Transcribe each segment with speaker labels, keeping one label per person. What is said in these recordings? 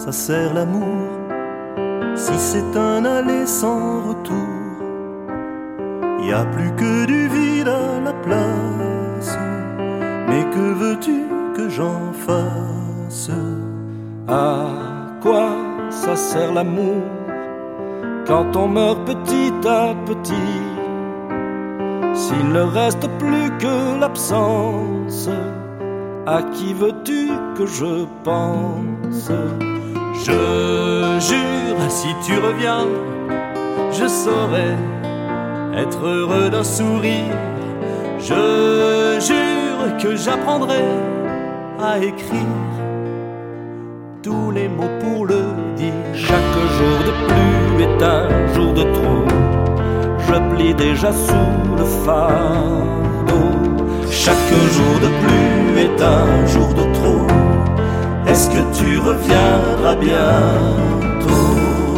Speaker 1: ça sert l'amour si c'est un aller sans retour? Y a plus que du vide à la place, mais que veux-tu que j'en fasse?
Speaker 2: À quoi ça sert l'amour quand on meurt petit à petit? S'il ne reste plus que l'absence, à qui veux-tu que je pense?
Speaker 1: Je jure, si tu reviens, je saurai être heureux d'un sourire. Je jure que j'apprendrai à écrire tous les mots pour le dire.
Speaker 2: Chaque jour de plus est un jour de trop. Je plie déjà sous le fardeau.
Speaker 1: Chaque jour de plus est un jour de trop. Est-ce que tu reviendras bientôt?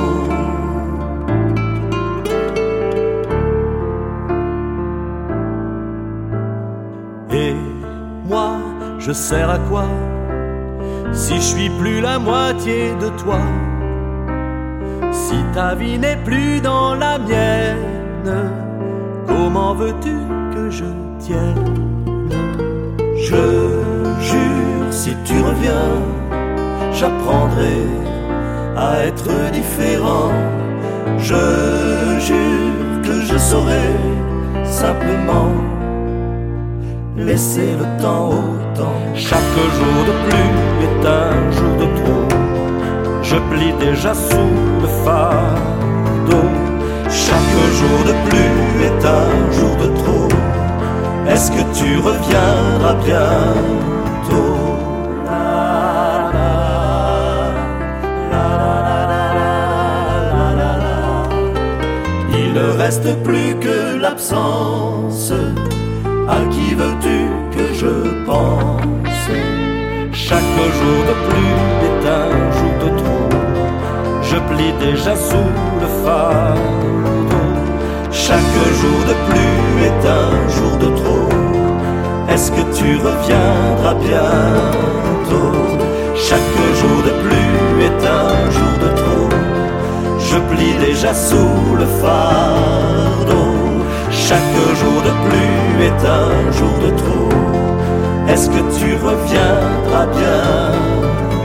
Speaker 1: Et moi, je sers à quoi si je suis plus la moitié de toi? Si ta vie n'est plus dans la mienne, comment veux-tu que je tienne? Je jure, si tu reviens, j'apprendrai à être différent. Je jure que je saurai simplement laisser le temps au temps.
Speaker 2: Chaque jour de plus est un jour de trop. Je plie déjà sous le fardeau.
Speaker 1: Chaque jour de plus est un jour de trop. Est-ce que tu reviendras bientôt? Il ne reste plus que l'absence. À qui veux-tu que je pense?
Speaker 2: Chaque jour de plus est un jour de trop. Je plie déjà sous le fardeau.
Speaker 1: Chaque jour de plus est un jour de trop. Est-ce que tu reviendras bientôt? Chaque jour de plus est un jour de trop. Je plie déjà sous le fardeau. Chaque jour de plus est un jour de trop. Est-ce que tu reviendras bientôt?